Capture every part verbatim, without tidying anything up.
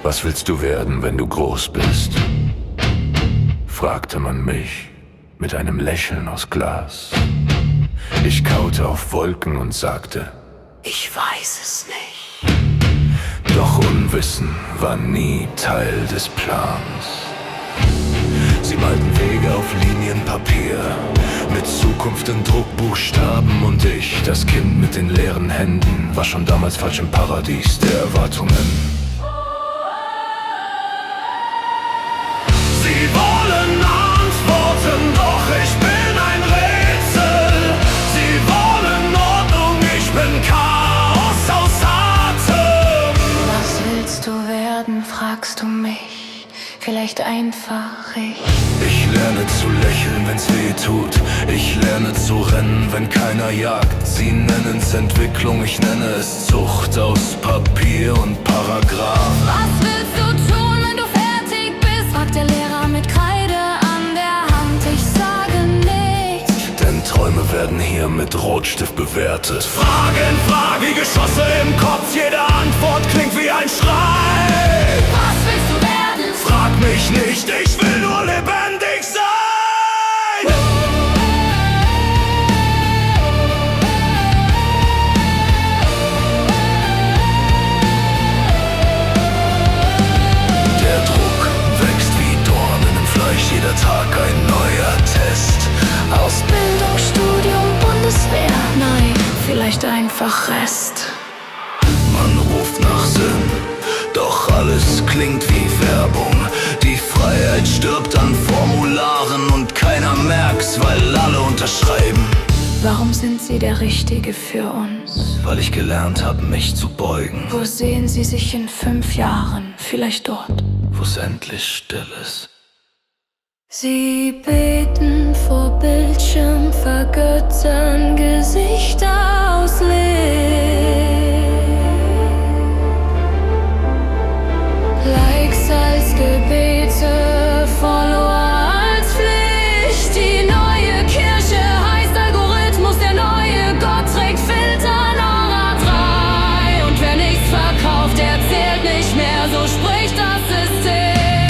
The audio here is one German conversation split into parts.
Was willst du werden, wenn du groß bist? Fragte man mich mit einem Lächeln aus Glas. Ich kaute auf Wolken und sagte, ich weiß es nicht. Doch Unwissen war nie Teil des Plans. Sie malten Wege auf Linienpapier, mit Zukunft in Druckbuchstaben. Und ich, das Kind mit den leeren Händen, war schon damals falsch im Paradies der Erwartungen. Sie wollen antworten, doch ich bin ein Rätsel. Sie wollen Ordnung, ich bin Chaos aus Atem. Was willst du werden, fragst du mich, vielleicht einfach ich. Ich lerne zu lächeln, wenn's weh tut. Ich lerne zu rennen, wenn keiner jagt. Sie nennen's Entwicklung, ich nenne es Zucht aus Papier und Paragraph. Was willst du tun, wenn du fertig bist? Fragt der Lehrer mit Kreide an der Hand. Ich sage nichts, denn Träume werden hier mit Rotstift bewertet. Fragen, Fragen, wie Geschosse im Kopf. Jede Antwort klingt wie ein Schrei. was willst du werden? Frag mich nicht, ich will nur lebendig sein. Der Druck wächst wie Dornen im Fleisch, jeder Tag ein neuer Test. Ausbildung, Studium, Bundeswehr, nein, vielleicht einfach Rest. Man ruft nach Sinn, doch alles klingt wie Werbung. Die Freiheit stirbt an Formularen und keiner merkt's, weil alle unterschreiben. Warum sind Sie der Richtige für uns? Weil ich gelernt hab, mich zu beugen, Wo sehen Sie sich in fünf Jahren? Vielleicht dort. wo's endlich still ist. Sie beten vor Bildschirm, vergöttern Gesichter aus Lehm. Likes als Gebete, Follower als Pflicht. Die neue Kirche heißt Algorithmus, der neue Gott trägt Filter Nora drei. Und wer nichts verkauft, der zählt nicht mehr, so spricht das System.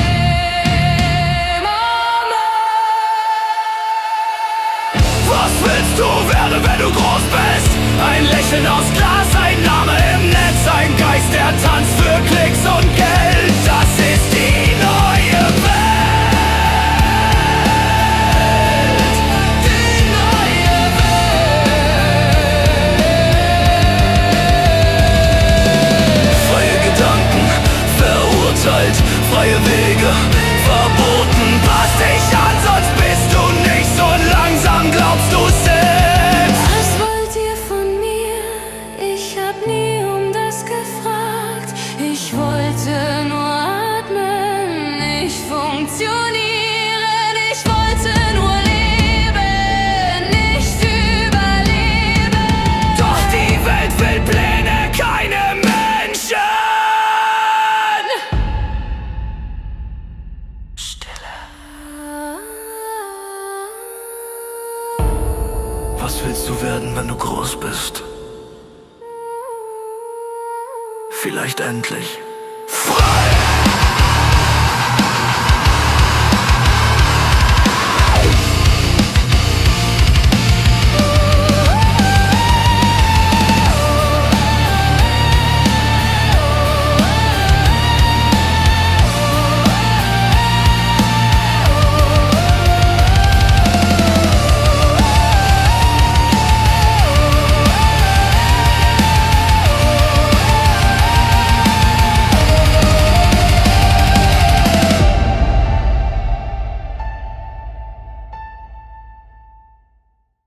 Was willst du werden, wenn du groß bist? Ein Lächeln aus Glas, ein Name im Netz, ein Geist, der tanzt für Klicks und Geld. Das ist die neue Welt. Die neue Welt. Freie Gedanken, verurteilt, freie Wege, verboten. Pass dich an, sonst bist du nichts und langsam glaubst du selbst. Was wollt ihr von mir? Ich hab nie um das gefragt. Ich wollte nur atmen, nicht funktionieren. Ich wollte nur leben, nicht überleben. Doch die Welt will Pläne, keine Menschen. Was willst du werden, wenn du groß bist? Vielleicht endlich